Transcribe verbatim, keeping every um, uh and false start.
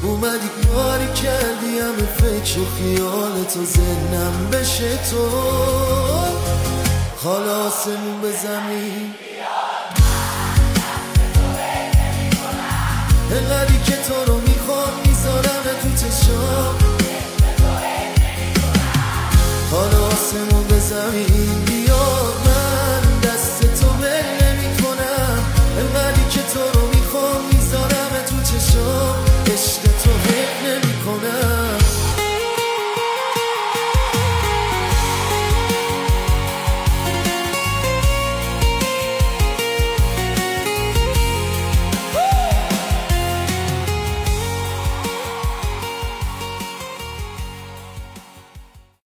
اومدی کاری کردی همه فکر و خیال تو ذهنم بشه تو حالا آسمون به زمین انقدری که تو رو